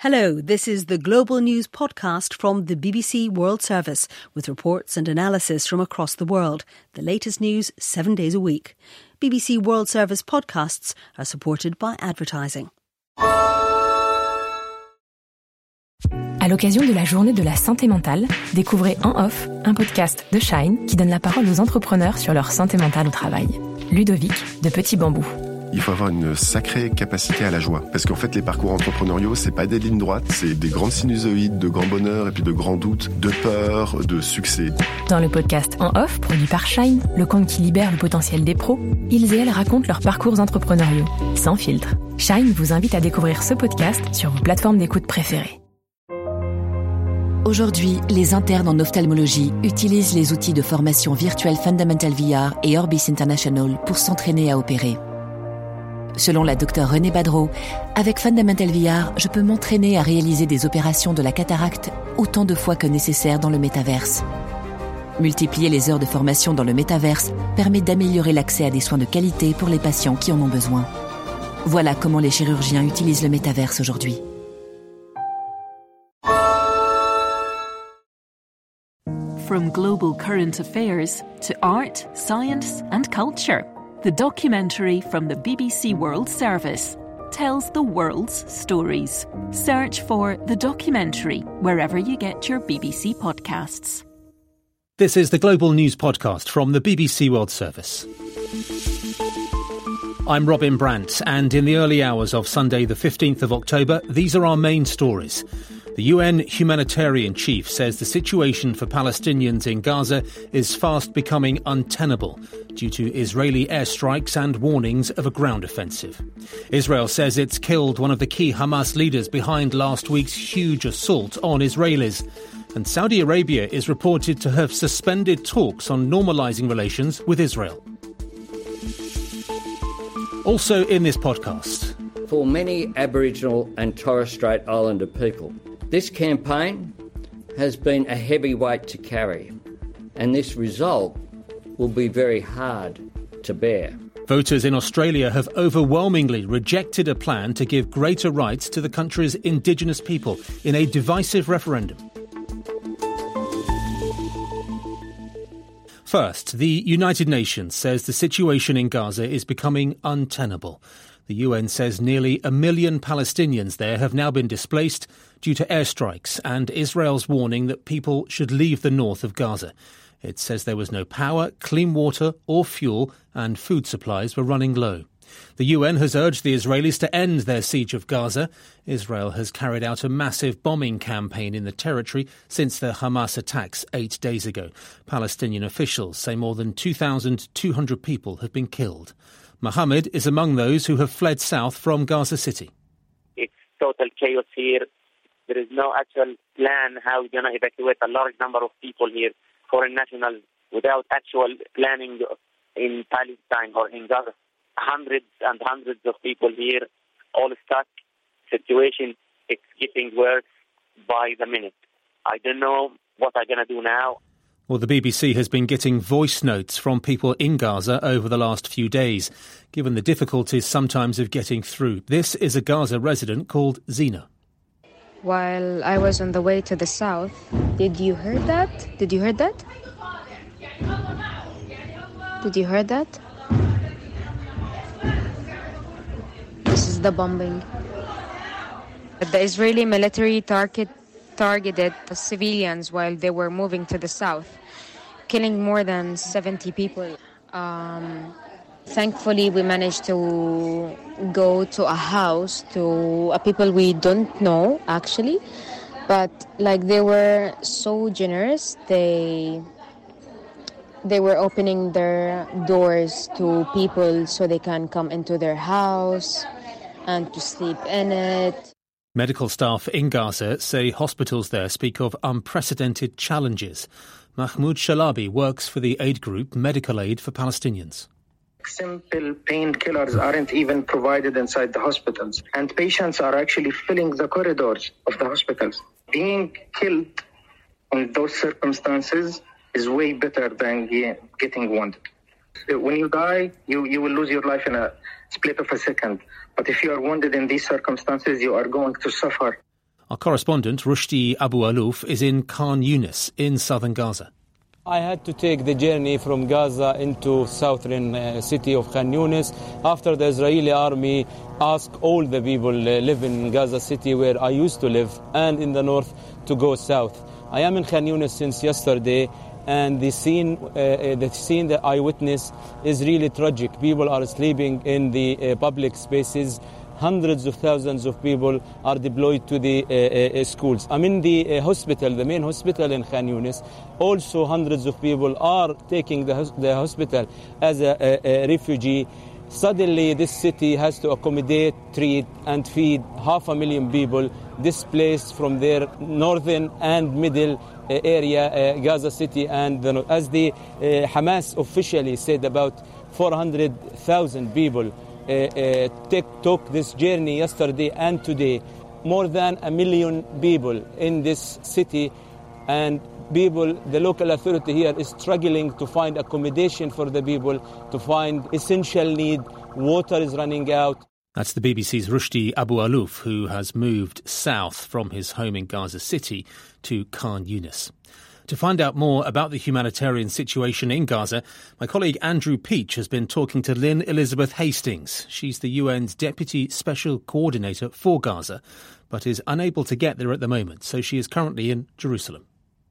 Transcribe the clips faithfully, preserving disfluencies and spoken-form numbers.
Hello, this is the Global News podcast from the B B C World Service with reports and analysis from across the world. The latest news seven days a week. B B C World Service podcasts are supported by advertising. À l'occasion de la journée de la santé mentale, découvrez En Off, un podcast de Shine qui donne la parole aux entrepreneurs sur leur santé mentale au travail. Ludovic de Petit Bambou. Il faut avoir une sacrée capacité à la joie. Parce qu'en fait, les parcours entrepreneuriaux, c'est pas des lignes droites, c'est des grandes sinusoïdes de grand bonheur et puis de grands doutes, de peur, de succès. Dans le podcast En Off, produit par Shine, le compte qui libère le potentiel des pros, ils et elles racontent leurs parcours entrepreneuriaux, sans filtre. Shine vous invite à découvrir ce podcast sur vos plateformes d'écoute préférées. Aujourd'hui, les internes en ophtalmologie utilisent les outils de formation virtuelle Fundamental V R et Orbis International pour s'entraîner à opérer. Selon la docteure Renée Badreau, avec Fundamental V R, je peux m'entraîner à réaliser des opérations de la cataracte autant de fois que nécessaire dans le métaverse. Multiplier les heures de formation dans le métaverse permet d'améliorer l'accès à des soins de qualité pour les patients qui en ont besoin. Voilà comment les chirurgiens utilisent le métaverse aujourd'hui. From global current affairs to art, science and culture. The documentary from the B B C World Service tells the world's stories. Search for The Documentary wherever you get your B B C podcasts. This is the Global News Podcast from the B B C World Service. I'm Robin Brandt, and in the early hours of Sunday the fifteenth of October, these are our main stories. The U N humanitarian chief says the situation for Palestinians in Gaza is fast becoming untenable due to Israeli airstrikes and warnings of a ground offensive. Israel says it's killed one of the key Hamas leaders behind last week's huge assault on Israelis. And Saudi Arabia is reported to have suspended talks on normalising relations with Israel. Also in this podcast. For many Aboriginal and Torres Strait Islander people, this campaign has been a heavy weight to carry, and this result will be very hard to bear. Voters in Australia have overwhelmingly rejected a plan to give greater rights to the country's Indigenous people in a divisive referendum. First, the United Nations says the situation in Gaza is becoming untenable. The U N says nearly a million Palestinians there have now been displaced due to airstrikes and Israel's warning that people should leave the north of Gaza. It says there was no power, clean water or fuel, and food supplies were running low. The U N has urged the Israelis to end their siege of Gaza. Israel has carried out a massive bombing campaign in the territory since the Hamas attacks eight days ago. Palestinian officials say more than two thousand two hundred people have been killed. Mohammed is among those who have fled south from Gaza City. It's total chaos here. There is no actual plan how we're going to evacuate a large number of people here, foreign nationals, without actual planning in Palestine or in Gaza. Hundreds and hundreds of people here, all stuck. Situation is getting worse by the minute. I don't know what I'm going to do now. Well, the B B C has been getting voice notes from people in Gaza over the last few days, given the difficulties sometimes of getting through. This is a Gaza resident called Zina. While I was on the way to the south, did you hear that? Did you hear that? Did you hear that? This is the bombing. The Israeli military target targeted the civilians while they were moving to the south, killing more than seventy people. Um, thankfully, we managed to go to a house, to a people we don't know, actually. But, like, they were so generous. They, they were opening their doors to people so they can come into their house and to sleep in it. Medical staff in Gaza say hospitals there speak of unprecedented challenges. Mahmoud Shalabi works for the aid group Medical Aid for Palestinians. Simple painkillers aren't even provided inside the hospitals, and patients are actually filling the corridors of the hospitals. Being killed in those circumstances is way better than getting wounded. When you die, you, you will lose your life in a split of a second. But if you are wounded in these circumstances, you are going to suffer. Our correspondent, Rushdie Abu Alouf, is in Khan Yunis in southern Gaza. I had to take the journey from Gaza into southern uh, city of Khan Yunis after the Israeli army asked all the people uh, live in Gaza city where I used to live and in the north to go south. I am in Khan Yunis since yesterday, and the scene, uh, the scene that I witnessed is really tragic. People are sleeping in the uh, public spaces. Hundreds of thousands of people are deployed to the uh, uh, schools. I'm in the uh, hospital, the main hospital in Khan Yunis. Also, hundreds of people are taking the, the hospital as a, a, a refugee. Suddenly, this city has to accommodate, treat, and feed half a million people displaced from their northern and middle uh, area, uh, Gaza City. And the, as the uh, Hamas officially said, about four hundred thousand people Uh, uh, take, took this journey yesterday and today. More than a million people in this city, and people, the local authority here is struggling to find accommodation for the people, to find essential need. Water is running out. That's the B B C's Rushdie Abu Alouf, who has moved south from his home in Gaza City to Khan Yunis. To find out more about the humanitarian situation in Gaza, my colleague Andrew Peach has been talking to Lynn Elizabeth Hastings. She's the U N's Deputy Special Coordinator for Gaza, but is unable to get there at the moment, so she is currently in Jerusalem.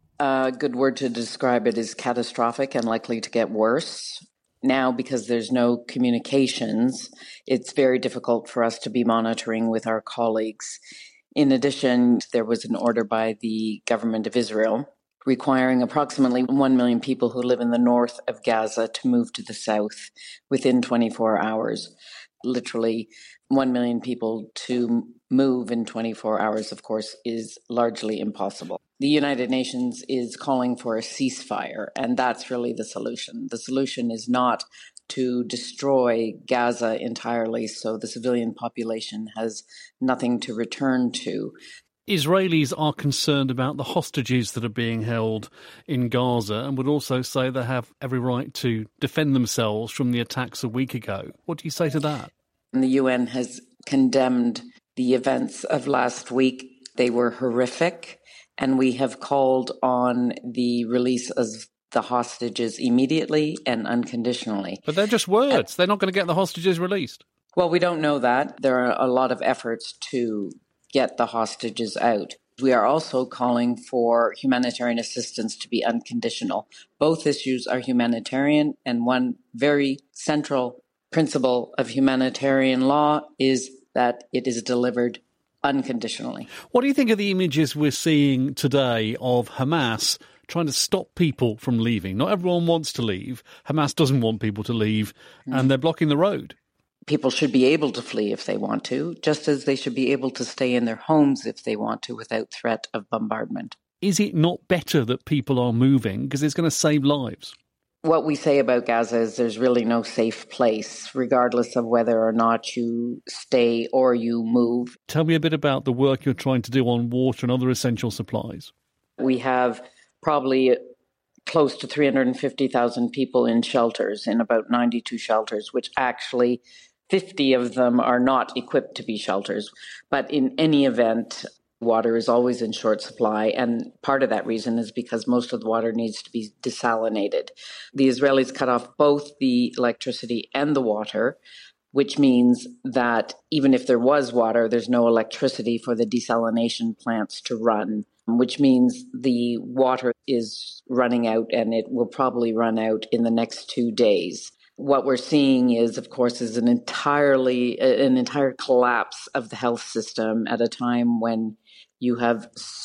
A good word to describe it is catastrophic and likely to get worse. Now, because there's no communications, it's very difficult for us to be monitoring with our colleagues. In addition, there was an order by the government of Israel requiring approximately one million people who live in the north of Gaza to move to the south within twenty-four hours. Literally, one million people to move in twenty-four hours, of course, is largely impossible. The United Nations is calling for a ceasefire, and that's really the solution. The solution is not to destroy Gaza entirely so the civilian population has nothing to return to. Israelis are concerned about the hostages that are being held in Gaza and would also say they have every right to defend themselves from the attacks a week ago. What do you say to that? And the U N has condemned the events of last week. They were horrific, and we have called on the release of the hostages immediately and unconditionally. But they're just words. Uh, they're not going to get the hostages released. Well, we don't know that. There are a lot of efforts to get the hostages out. We are also calling for humanitarian assistance to be unconditional. Both issues are humanitarian, and one very central principle of humanitarian law is that it is delivered unconditionally. What do you think of the images we're seeing today of Hamas trying to stop people from leaving? Not everyone wants to leave. Hamas doesn't want people to leave, mm. and they're blocking the road. People should be able to flee if they want to, just as they should be able to stay in their homes if they want to without threat of bombardment. Is it not better that people are moving because it's going to save lives? What we say about Gaza is there's really no safe place, regardless of whether or not you stay or you move. Tell me a bit about the work you're trying to do on water and other essential supplies. We have probably close to three hundred fifty thousand people in shelters, in about ninety-two shelters, which actually fifty of them are not equipped to be shelters. But in any event, water is always in short supply, and part of that reason is because most of the water needs to be desalinated. The Israelis cut off both the electricity and the water, which means that even if there was water, there's no electricity for the desalination plants to run, which means the water is running out, and it will probably run out in the next two days. What we're seeing is, of course, is an entirely an entire collapse of the health system at a time when you have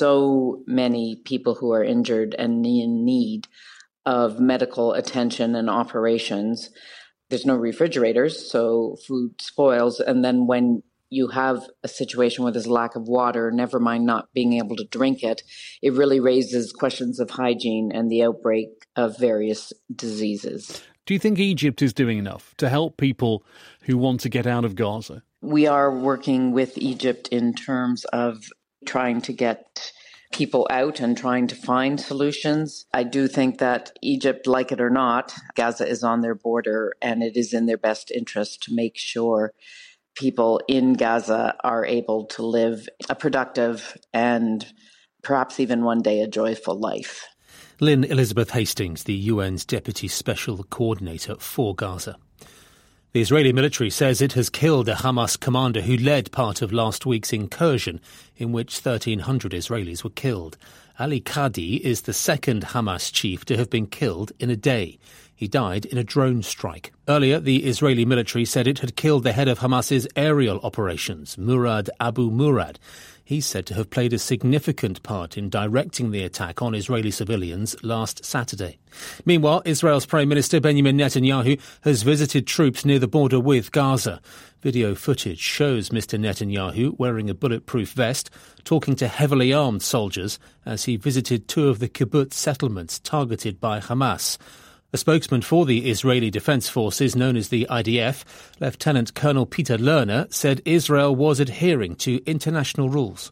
so many people who are injured and in need of medical attention and operations. There's no refrigerators, so food spoils. And then when you have a situation where there's a lack of water, never mind not being able to drink it, it really raises questions of hygiene and the outbreak of various diseases. Do you think Egypt is doing enough to help people who want to get out of Gaza? We are working with Egypt in terms of trying to get people out and trying to find solutions. I do think that Egypt, like it or not, Gaza is on their border, and it is in their best interest to make sure people in Gaza are able to live a productive and perhaps even one day a joyful life. Lynn Elizabeth Hastings, the U N's Deputy Special Coordinator for Gaza. The Israeli military says it has killed a Hamas commander who led part of last week's incursion in which thirteen hundred Israelis were killed. Ali Khadi is the second Hamas chief to have been killed in a day. He died in a drone strike. Earlier, the Israeli military said it had killed the head of Hamas's aerial operations, Murad Abu Murad. He's said to have played a significant part in directing the attack on Israeli civilians last Saturday. Meanwhile, Israel's Prime Minister Benjamin Netanyahu has visited troops near the border with Gaza. Video footage shows Mister Netanyahu wearing a bulletproof vest, talking to heavily armed soldiers as he visited two of the kibbutz settlements targeted by Hamas. A spokesman for the Israeli Defense Forces, known as the I D F, Lieutenant Colonel Peter Lerner, said Israel was adhering to international rules.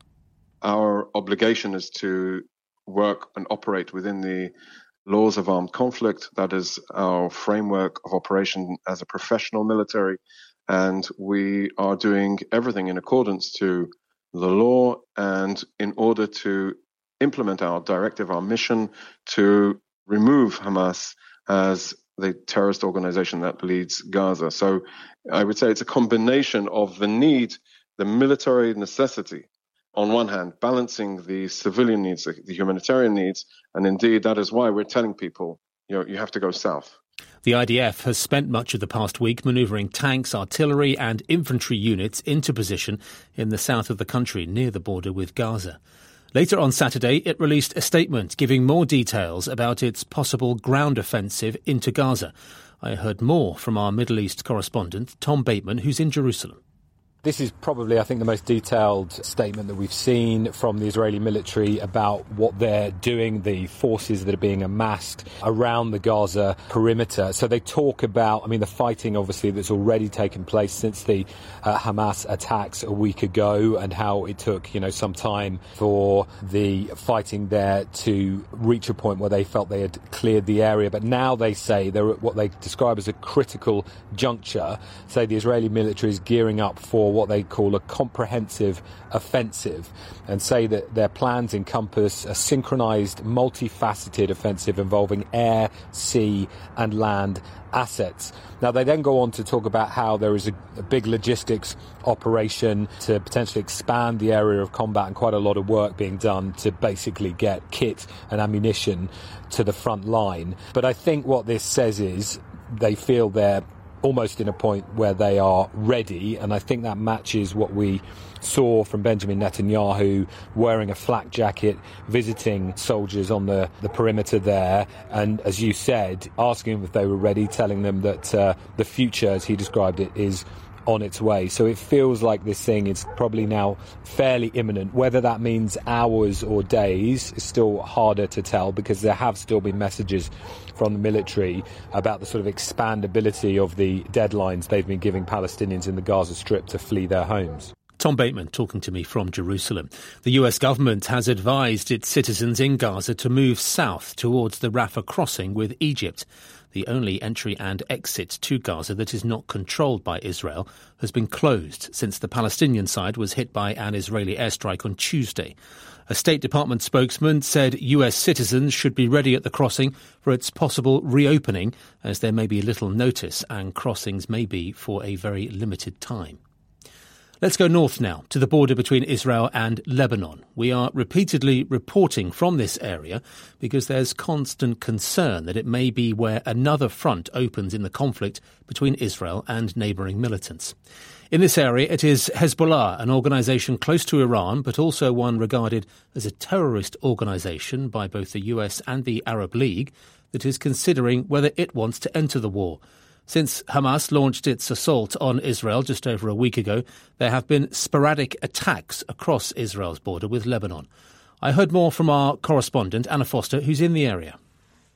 Our obligation is to work and operate within the laws of armed conflict. That is our framework of operation as a professional military. And we are doing everything in accordance to the law and in order to implement our directive, our mission to remove Hamas as the terrorist organization that leads Gaza. So I would say it's a combination of the need, the military necessity, on one hand, balancing the civilian needs, the humanitarian needs, and indeed that is why we're telling people, you know, you have to go south. The I D F has spent much of the past week manoeuvring tanks, artillery and infantry units into position in the south of the country near the border with Gaza. Later on Saturday, it released a statement giving more details about its possible ground offensive into Gaza. I heard more from our Middle East correspondent, Tom Bateman, who's in Jerusalem. This is probably, I think, the most detailed statement that we've seen from the Israeli military about what they're doing, the forces that are being amassed around the Gaza perimeter. So they talk about, I mean, the fighting, obviously, that's already taken place since the uh, Hamas attacks a week ago and how it took, you know, some time for the fighting there to reach a point where they felt they had cleared the area. But now they say they're at what they describe as a critical juncture. Say the Israeli military is gearing up for what they call a comprehensive offensive, and say that their plans encompass a synchronized, multifaceted offensive involving air, sea and land assets. Now, they then go on to talk about how there is a, a big logistics operation to potentially expand the area of combat and quite a lot of work being done to basically get kit and ammunition to the front line. But I think what this says is they feel they're almost in a point where they are ready, and I think that matches what we saw from Benjamin Netanyahu wearing a flak jacket, visiting soldiers on the, the perimeter there, and as you said, asking them if they were ready, telling them that uh, the future, as he described it, is on its way. So it feels like this thing is probably now fairly imminent. Whether that means hours or days is still harder to tell, because there have still been messages from the military about the sort of expandability of the deadlines they've been giving Palestinians in the Gaza Strip to flee their homes. Tom Bateman talking to me from Jerusalem. The U S government has advised its citizens in Gaza to move south towards the Rafah crossing with Egypt. The only entry and exit to Gaza that is not controlled by Israel has been closed since the Palestinian side was hit by an Israeli airstrike on Tuesday. A State Department spokesman said U S citizens should be ready at the crossing for its possible reopening, as there may be little notice and crossings may be for a very limited time. Let's go north now to the border between Israel and Lebanon. We are repeatedly reporting from this area because there's constant concern that it may be where another front opens in the conflict between Israel and neighbouring militants. In this area, it is Hezbollah, an organisation close to Iran, but also one regarded as a terrorist organisation by both the U S and the Arab League, that is considering whether it wants to enter the war. Since Hamas launched its assault on Israel just over a week ago, there have been sporadic attacks across Israel's border with Lebanon. I heard more from our correspondent, Anna Foster, who's in the area.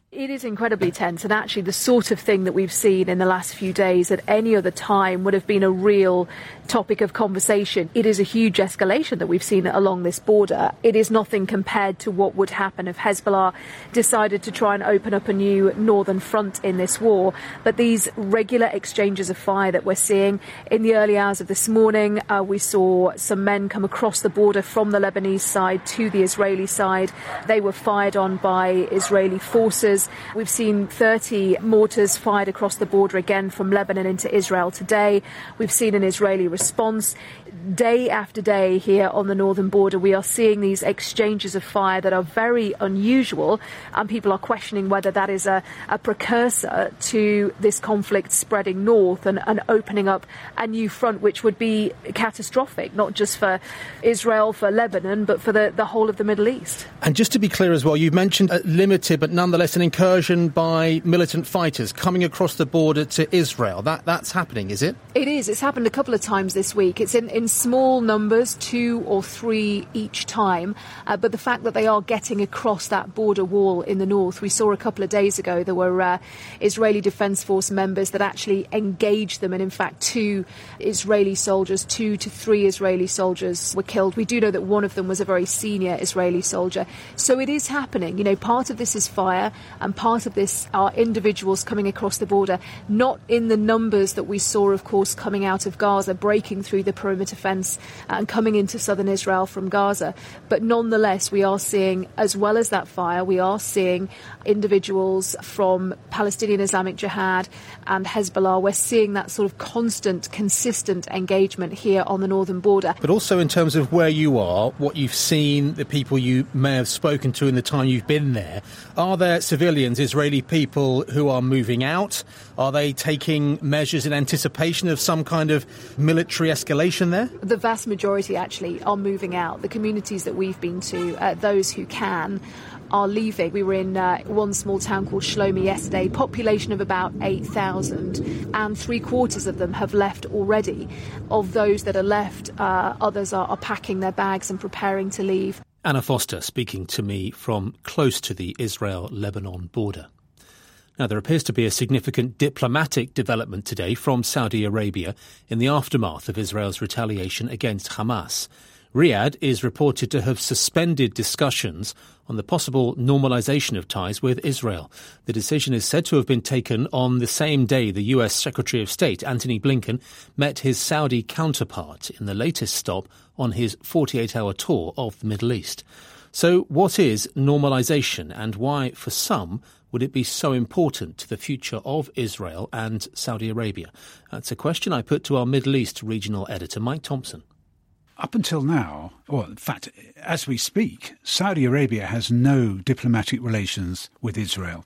It is incredibly tense, and actually the sort of thing that we've seen in the last few days at any other time would have been a real topic of conversation. It is a huge escalation that we've seen along this border. It is nothing compared to what would happen if Hezbollah decided to try and open up a new northern front in this war. But these regular exchanges of fire that we're seeing in the early hours of this morning, uh, we saw some men come across the border from the Lebanese side to the Israeli side. They were fired on by Israeli forces. We've seen thirty mortars fired across the border again from Lebanon into Israel today. We've seen an Israeli response. Day after day here on the northern border, we are seeing these exchanges of fire that are very unusual, and people are questioning whether that is a, a precursor to this conflict spreading north and, and opening up a new front, which would be catastrophic, not just for Israel, for Lebanon, but for the, the whole of the Middle East. And just to be clear as well, you've mentioned a limited but nonetheless an incursion by militant fighters coming across the border to Israel. That That's happening, is it? It is. It's happened a couple of times this week. It's in, in small numbers, two or three each time. Uh, but the fact that they are getting across that border wall in the north, we saw a couple of days ago there were uh, Israeli Defence Force members that actually engaged them. And in fact, two Israeli soldiers, two to three Israeli soldiers were killed. We do know that one of them was a very senior Israeli soldier. So it is happening. You know, part of this is fire and part of this are individuals coming across the border, not in the numbers that we saw, of course, coming out of Gaza, breaking through the perimeter fence and coming into southern Israel from Gaza. But nonetheless, we are seeing, as well as that fire, we are seeing individuals from Palestinian Islamic Jihad and Hezbollah. We're seeing that sort of constant, consistent engagement here on the northern border. But also in terms of where you are, what you've seen, the people you may have spoken to in the time you've been there, are there civilians, Israeli people, who are moving out? Are they taking measures in anticipation of some kind of military escalation there? The vast majority actually are moving out. The communities that we've been to, uh, those who can, are leaving. We were in uh, one small town called Shlomi yesterday, population of about eight thousand, and three quarters of them have left already. Of those that are left, uh, others are, are packing their bags and preparing to leave. Anna Foster speaking to me from close to the Israel-Lebanon border. Now, there appears to be a significant diplomatic development today from Saudi Arabia in the aftermath of Israel's retaliation against Hamas. Riyadh is reported to have suspended discussions on the possible normalisation of ties with Israel. The decision is said to have been taken on the same day the U S Secretary of State, Antony Blinken, met his Saudi counterpart in the latest stop on his forty-eight hour tour of the Middle East. So what is normalisation, and why, for some, would it be so important to the future of Israel and Saudi Arabia? That's a question I put to our Middle East regional editor, Mike Thompson. Up until now, or in fact, as we speak, Saudi Arabia has no diplomatic relations with Israel.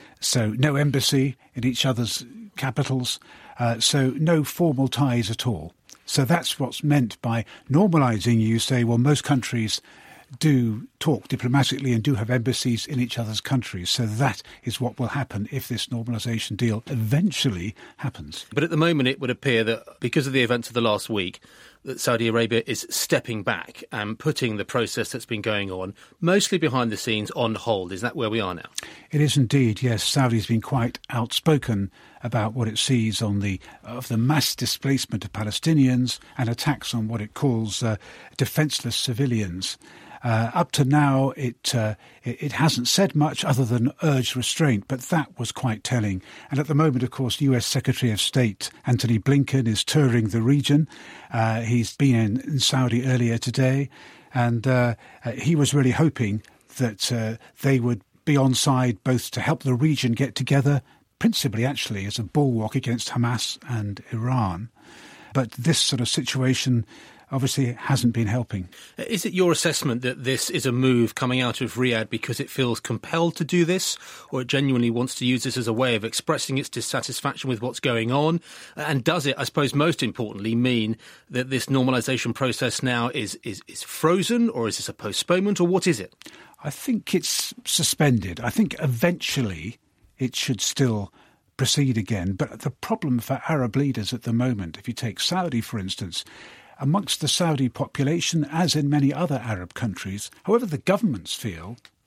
So no embassy in each other's capitals, uh, so no formal ties at all. So that's what's meant by normalising. You say, well, most countries do talk diplomatically and do have embassies in each other's countries. So that is what will happen if this normalisation deal eventually happens. But at the moment, it would appear that because of the events of the last week, that Saudi Arabia is stepping back and putting the process that's been going on, mostly behind the scenes, on hold. Is that where we are now? It is indeed, yes. Saudi's been quite outspoken about what it sees on the of the mass displacement of Palestinians and attacks on what it calls uh, defenceless civilians. Uh, up to now, it, uh, it it hasn't said much other than urged restraint, but that was quite telling. And at the moment, of course, U S Secretary of State Antony Blinken is touring the region. Uh, he's been in, in Saudi earlier today, and uh, uh, he was really hoping that uh, they would be on side both to help the region get together, principally actually as a bulwark against Hamas and Iran. But this sort of situation obviously hasn't been helping. Is it your assessment that this is a move coming out of Riyadh because it feels compelled to do this, or it genuinely wants to use this as a way of expressing its dissatisfaction with what's going on? And does it, I suppose most importantly, mean that this normalisation process now is, is, is frozen, or is this a postponement, or what is it? I think it's suspended. I think eventually it should still proceed again. But the problem for Arab leaders at the moment, if you take Saudi, for instance, amongst the Saudi population, as in many other Arab countries, however the governments feel,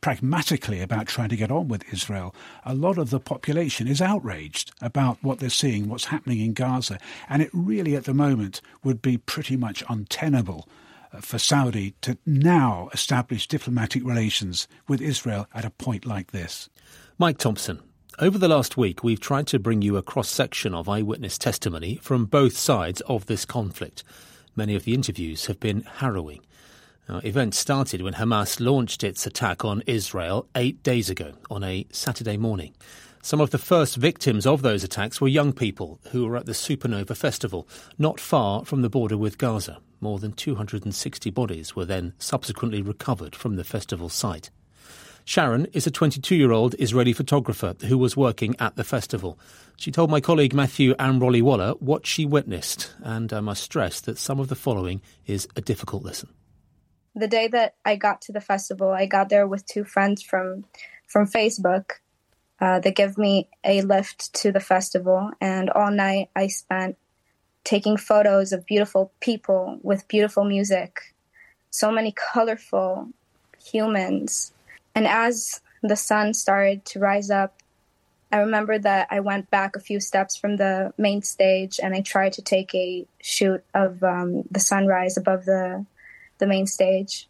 pragmatically about trying to get on with Israel. A lot of the population is outraged about what they're seeing, what's happening in Gaza. And it really, at the moment, would be pretty much untenable for Saudi to now establish diplomatic relations with Israel at a point like this. Mike Thompson. Over the last week, we've tried to bring you a cross-section of eyewitness testimony from both sides of this conflict. Many of the interviews have been harrowing. Now, events started when Hamas launched its attack on Israel eight days ago on a Saturday morning. Some of the first victims of those attacks were young people who were at the Supernova Festival, not far from the border with Gaza. More than two hundred sixty bodies were then subsequently recovered from the festival site. Sharon is a twenty-two-year-old Israeli photographer who was working at the festival. She told my colleague Matthew Amroli-Waller what she witnessed, and I must stress that some of the following is a difficult listen. The day that I got to the festival, I got there with two friends from from Facebook. Uh, they gave me a lift to the festival, and all night I spent taking photos of beautiful people with beautiful music, so many colorful humans. And as the sun started to rise up, I remember that I went back a few steps from the main stage and I tried to take a shoot of um, the sunrise above the the main stage.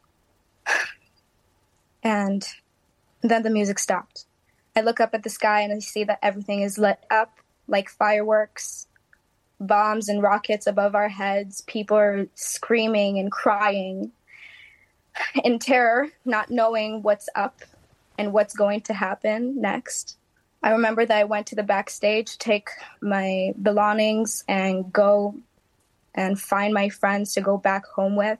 And then the music stopped. I look up at the sky and I see that everything is lit up like fireworks, bombs and rockets above our heads. People are screaming and crying in terror, not knowing what's up and what's going to happen next. I remember that I went to the backstage to take my belongings and go and find my friends to go back home with.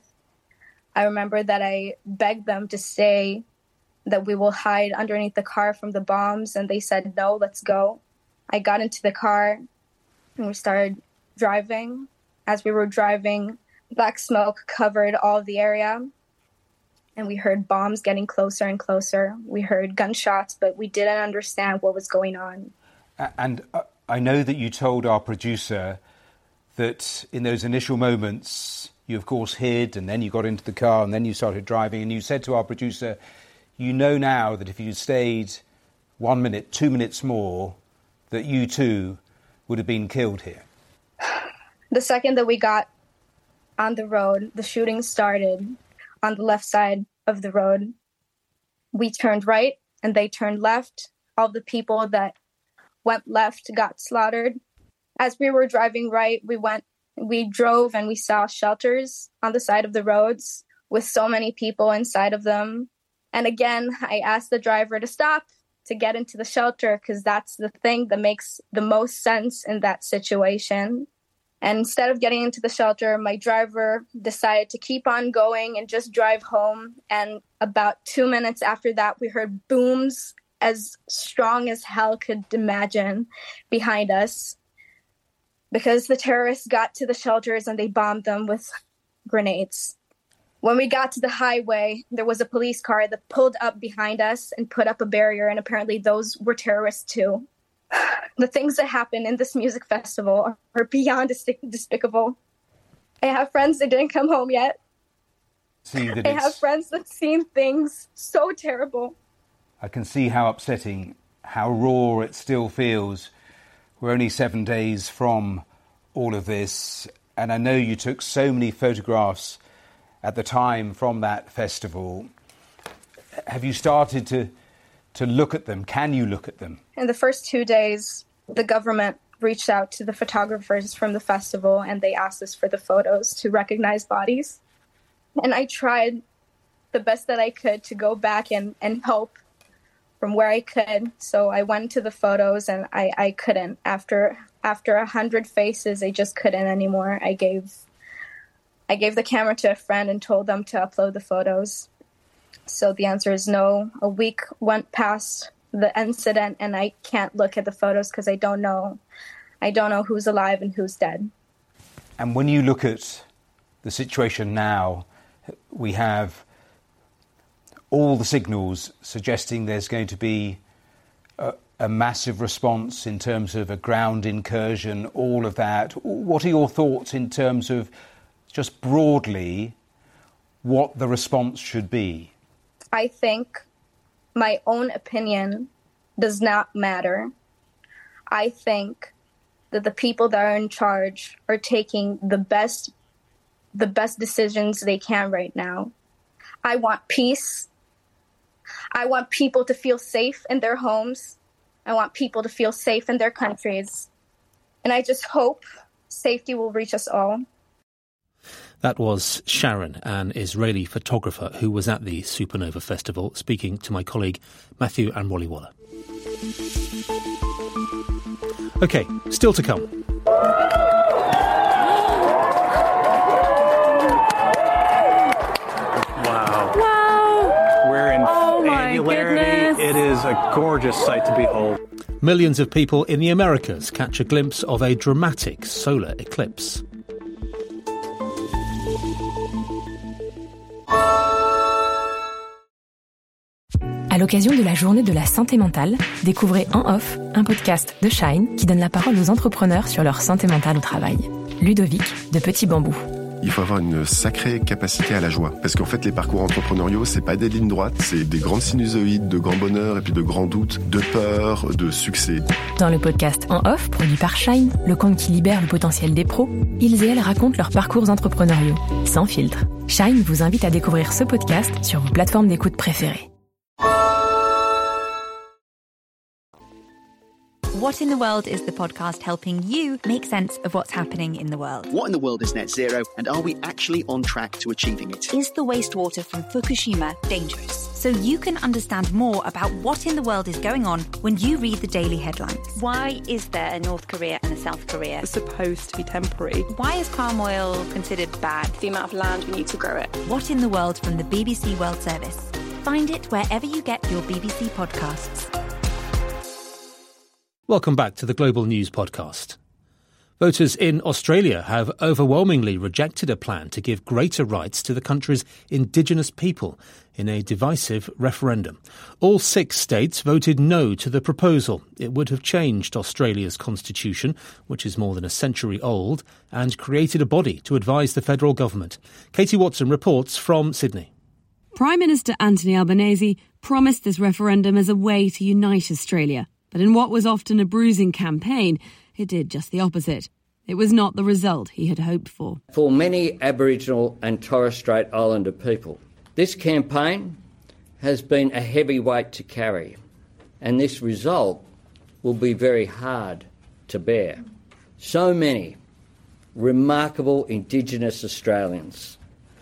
I remember that I begged them to stay, that we will hide underneath the car from the bombs, and they said, no, let's go. I got into the car and we started driving. As we were driving, black smoke covered all of the area. And we heard bombs getting closer and closer. We heard gunshots, but we didn't understand what was going on. And I know that you told our producer that in those initial moments, you, of course, hid, and then you got into the car, and then you started driving. And you said to our producer, you know now that if you stayed one minute, two minutes more, that you too would have been killed here. The second that we got on the road, the shooting started. On the left side of the road, we turned right and they turned left. All the people that went left got slaughtered. As we were driving right, we went, we drove and we saw shelters on the side of the roads with so many people inside of them. And again, I asked the driver to stop to get into the shelter because that's the thing that makes the most sense in that situation. And instead of getting into the shelter, my driver decided to keep on going and just drive home. And about two minutes after that, we heard booms as strong as hell could imagine behind us because the terrorists got to the shelters and they bombed them with grenades. When we got to the highway, there was a police car that pulled up behind us and put up a barrier. And apparently those were terrorists too. The things that happen in this music festival are, are beyond despicable. I have friends that didn't come home yet. See that I have friends that seen things so terrible. I can see how upsetting, how raw it still feels. We're only seven days from all of this. And I know you took so many photographs at the time from that festival. Have you started to... to look at them? Can you look at them? In the first two days, the government reached out to the photographers from the festival and they asked us for the photos to recognize bodies. And I tried the best that I could to go back and, and help from where I could. So I went to the photos and I, I couldn't. After after a hundred faces, I just couldn't anymore. I gave I gave the camera to a friend and told them to upload the photos. So the answer is no. A week went past the incident and I can't look at the photos because I don't know. I don't know who's alive and who's dead. And when you look at the situation now, we have all the signals suggesting there's going to be a, a massive response in terms of a ground incursion, all of that. What are your thoughts in terms of just broadly what the response should be? I think my own opinion does not matter. I think that the people that are in charge are taking the best the best decisions they can right now. I want peace. I want people to feel safe in their homes. I want people to feel safe in their countries. And I just hope safety will reach us all. That was Sharon, an Israeli photographer who was at the Supernova Festival, speaking to my colleague Matthew Anwaliwala. OK, still to come. Wow. Wow. We're in oh angularity. It is a gorgeous sight to behold. Millions of people in the Americas catch a glimpse of a dramatic solar eclipse. À l'occasion de la journée de la santé mentale, découvrez En Off, un podcast de Shine qui donne la parole aux entrepreneurs sur leur santé mentale au travail. Ludovic de Petit Bambou. Il faut avoir une sacrée capacité à la joie. Parce qu'en fait, les parcours entrepreneuriaux, c'est pas des lignes droites, c'est des grandes sinusoïdes de grand bonheur et puis de grands doutes, de peur, de succès. Dans le podcast En Off, produit par Shine, le compte qui libère le potentiel des pros, ils et elles racontent leurs parcours entrepreneuriaux, sans filtre. Shine vous invite à découvrir ce podcast sur vos plateformes d'écoute préférées. What in the World is the podcast helping you make sense of what's happening in the world. What in the world is net zero, and are we actually on track to achieving it? Is the wastewater from Fukushima dangerous? So you can understand more about what in the world is going on when you read the daily headlines. Why is there a North Korea and a South Korea? It's supposed to be temporary. Why is palm oil considered bad? The amount of land we need to grow it. What in the World from the B B C World Service. Find it wherever you get your B B C podcasts. Welcome back to the Global News Podcast. Voters in Australia have overwhelmingly rejected a plan to give greater rights to the country's Indigenous people in a divisive referendum. All six states voted no to the proposal. It would have changed Australia's constitution, which is more than a century old, and created a body to advise the federal government. Katie Watson reports from Sydney. Prime Minister Anthony Albanese promised this referendum as a way to unite Australia. But in what was often a bruising campaign, it did just the opposite. It was not the result he had hoped for. For many Aboriginal and Torres Strait Islander people, this campaign has been a heavy weight to carry, and this result will be very hard to bear. So many remarkable Indigenous Australians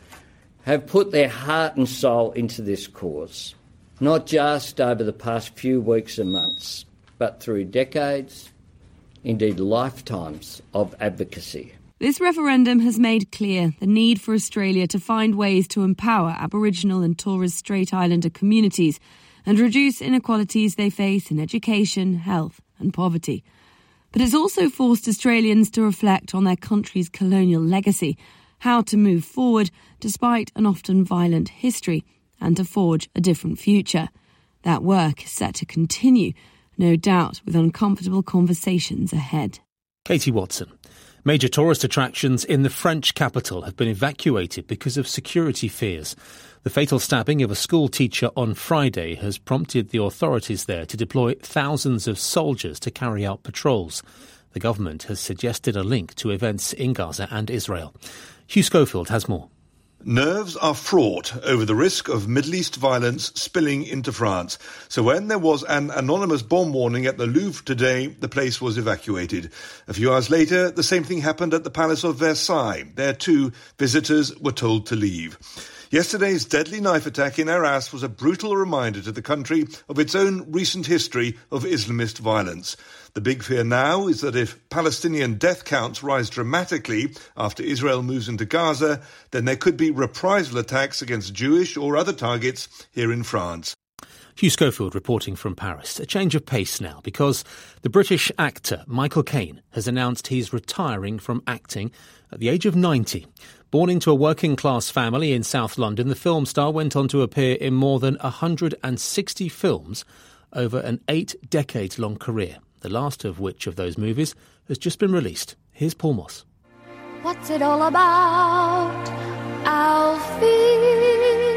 have put their heart and soul into this cause, not just over the past few weeks and months, but through decades, indeed lifetimes of advocacy. This referendum has made clear the need for Australia to find ways to empower Aboriginal and Torres Strait Islander communities and reduce inequalities they face in education, health and poverty. But it's also forced Australians to reflect on their country's colonial legacy, how to move forward despite an often violent history, and to forge a different future. That work is set to continue, no doubt with uncomfortable conversations ahead. Katie Watson. Major tourist attractions in the French capital have been evacuated because of security fears. The fatal stabbing of a school teacher on Friday has prompted the authorities there to deploy thousands of soldiers to carry out patrols. The government has suggested a link to events in Gaza and Israel. Hugh Schofield has more. Nerves are fraught over the risk of Middle East violence spilling into France. So when there was an anonymous bomb warning at the Louvre today, the place was evacuated. A few hours later, the same thing happened at the Palace of Versailles. There too, visitors were told to leave. Yesterday's deadly knife attack in Arras was a brutal reminder to the country of its own recent history of Islamist violence. The big fear now is that if Palestinian death counts rise dramatically after Israel moves into Gaza, then there could be reprisal attacks against Jewish or other targets here in France. Hugh Schofield reporting from Paris. A change of pace now because the British actor Michael Caine has announced he's retiring from acting at the age of ninety. Born into a working-class family in South London, the film star went on to appear in more than one hundred sixty films over an eight-decade-long career, the last of which of those movies has just been released. Here's Paul Moss. What's it all about, Alfie?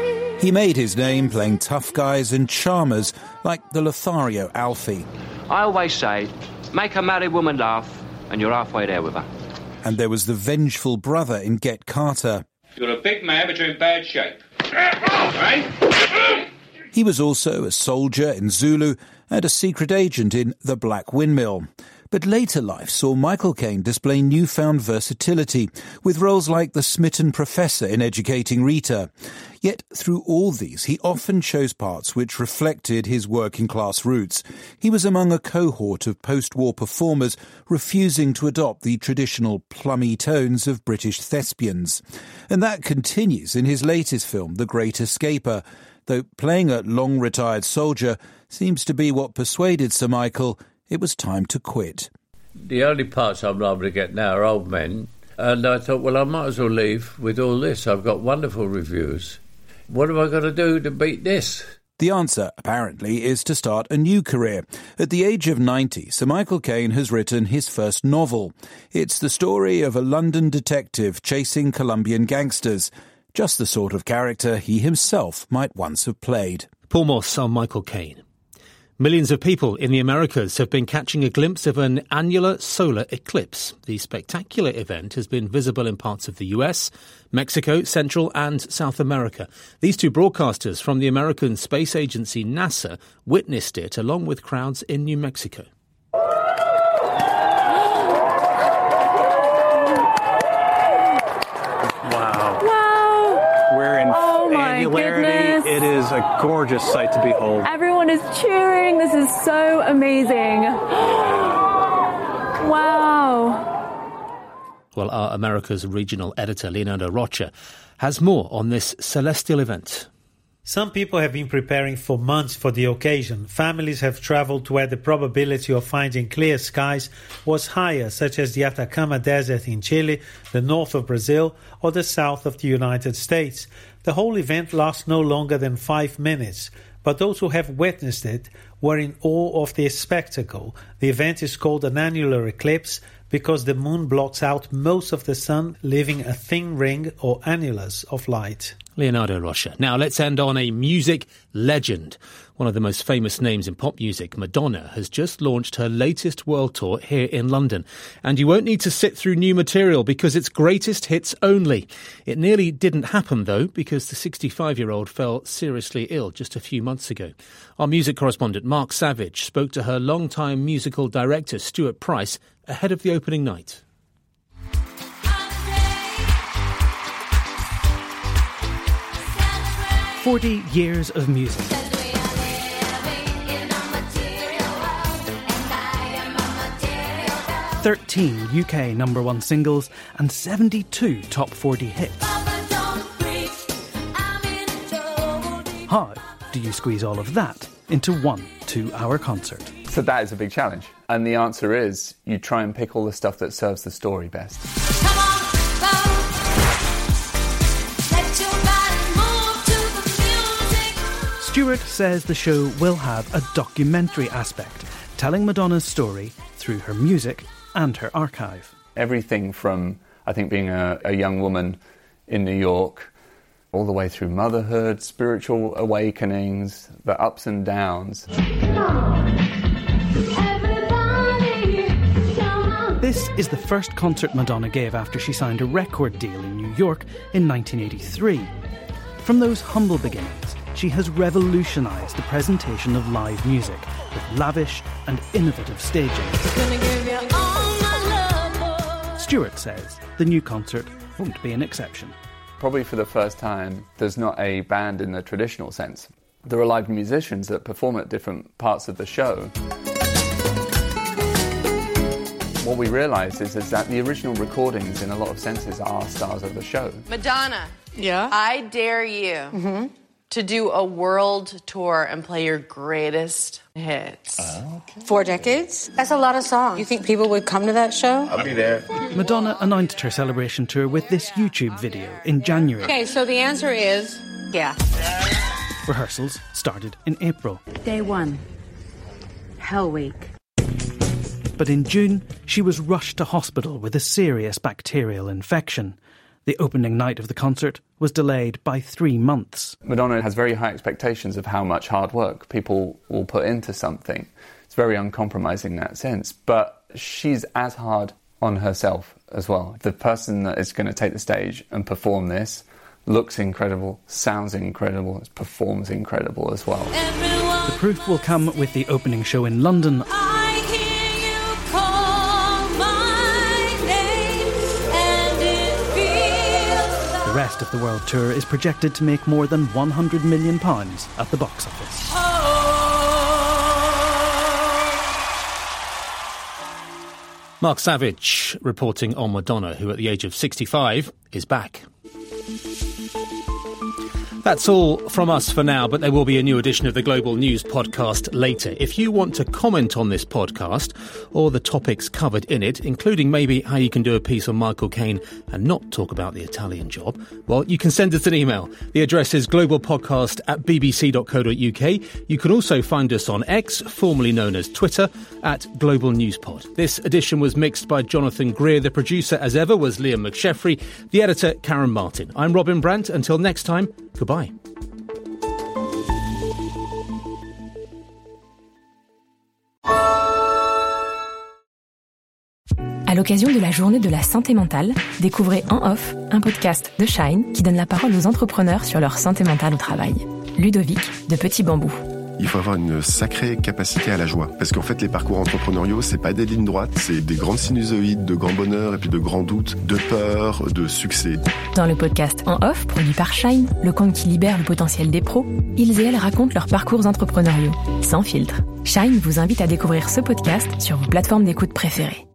He made his name playing tough guys and charmers like the Lothario Alfie. I always say, make a married woman laugh, and you're halfway there with her. And there was the vengeful brother in Get Carter. You're a big man, but you're in bad shape. He was also a soldier in Zulu and a secret agent in The Black Windmill. But later life saw Michael Caine display newfound versatility, with roles like the smitten professor in Educating Rita. Yet through all these, he often chose parts which reflected his working-class roots. He was among a cohort of post-war performers refusing to adopt the traditional plummy tones of British thespians. And that continues in his latest film, The Great Escaper, though playing a long-retired soldier seems to be what persuaded Sir Michael it was time to quit. The only parts I'm able to get now are old men, and I thought, well, I might as well leave with all this. I've got wonderful reviews. What have I got to do to beat this? The answer, apparently, is to start a new career. At the age of ninety, Sir Michael Caine has written his first novel. It's the story of a London detective chasing Colombian gangsters, just the sort of character he himself might once have played. Paul Moss on Michael Caine. Millions of people in the Americas have been catching a glimpse of an annular solar eclipse. The spectacular event has been visible in parts of the U S, Mexico, Central and South America. These two broadcasters from the American space agency NASA witnessed it along with crowds in New Mexico. It is a gorgeous sight to behold. Everyone is cheering. This is so amazing. Wow. Well, our America's regional editor, Leonardo Rocha, has more on this celestial event. Some people have been preparing for months for the occasion. Families have traveled to where the probability of finding clear skies was higher, such as the Atacama Desert in Chile, the north of Brazil, or the south of the United States. The whole event lasts no longer than five minutes, but those who have witnessed it were in awe of this spectacle. The event is called an annular eclipse because the moon blocks out most of the sun, leaving a thin ring or annulus of light. Leonardo Rocha. Now let's end on a music legend. One of the most famous names in pop music, Madonna, has just launched her latest world tour here in London. And you won't need to sit through new material because it's greatest hits only. It nearly didn't happen, though, because the sixty-five-year-old fell seriously ill just a few months ago. Our music correspondent, Mark Savage, spoke to her longtime musical director, Stuart Price, ahead of the opening night. Forty years of music. Thirteen U K number one singles and seventy-two top forty hits. How do you squeeze all of that into one two-hour concert? So that is a big challenge. And the answer is you try and pick all the stuff that serves the story best. Stuart says the show will have a documentary aspect, telling Madonna's story through her music and her archive. Everything from, I think, being a, a young woman in New York, all the way through motherhood, spiritual awakenings, the ups and downs. This is the first concert Madonna gave after she signed a record deal in New York in nineteen eighty-three. From those humble beginnings, she has revolutionised the presentation of live music with lavish and innovative staging. Stuart says the new concert won't be an exception. Probably for the first time, there's not a band in the traditional sense. There are live musicians that perform at different parts of the show. What we realised is, is that the original recordings, in a lot of senses, are stars of the show. Madonna, yeah, I dare you mm-hmm. to do a world tour and play your greatest hits. Uh, okay. Four decades? That's a lot of songs. You think people would come to that show? I'll be there. Madonna announced her celebration tour with this YouTube video in January. Okay, so the answer is yeah. Rehearsals started in April. Day one. Hell Week. But in June, she was rushed to hospital with a serious bacterial infection. The opening night of the concert was delayed by three months. Madonna has very high expectations of how much hard work people will put into something. It's very uncompromising in that sense, but she's as hard on herself as well. The person that is going to take the stage and perform this looks incredible, sounds incredible, performs incredible as well. Everyone, the proof will come with the opening show in London. I hear you call my name, and it feels like... The rest of the world tour is projected to make more than one hundred million pounds at the box office. Mark Savage reporting on Madonna, who at the age of sixty-five is back. That's all from us for now, but there will be a new edition of the Global News podcast later. If you want to comment on this podcast or the topics covered in it, including maybe how you can do a piece on Michael Caine and not talk about the Italian job, well, you can send us an email. The address is globalpodcast at bbc.co.uk. You can also find us on X, formerly known as Twitter, at Global News Pod. This edition was mixed by Jonathan Greer. The producer, as ever, was Liam McSheffrey. The editor, Karen Martin. I'm Robin Brandt. Until next time, goodbye. À l'occasion de la journée de la santé mentale, découvrez En Off, un podcast de Shine qui donne la parole aux entrepreneurs sur leur santé mentale au travail. Ludovic de Petit Bambou. Il faut avoir une sacrée capacité à la joie. Parce qu'en fait, les parcours entrepreneuriaux, c'est pas des lignes droites, c'est des grandes sinusoïdes de grands bonheurs et puis de grands doutes, de peur, de succès. Dans le podcast En Off, produit par Shine, le compte qui libère le potentiel des pros, ils et elles racontent leurs parcours entrepreneuriaux, sans filtre. Shine vous invite à découvrir ce podcast sur vos plateformes d'écoute préférées.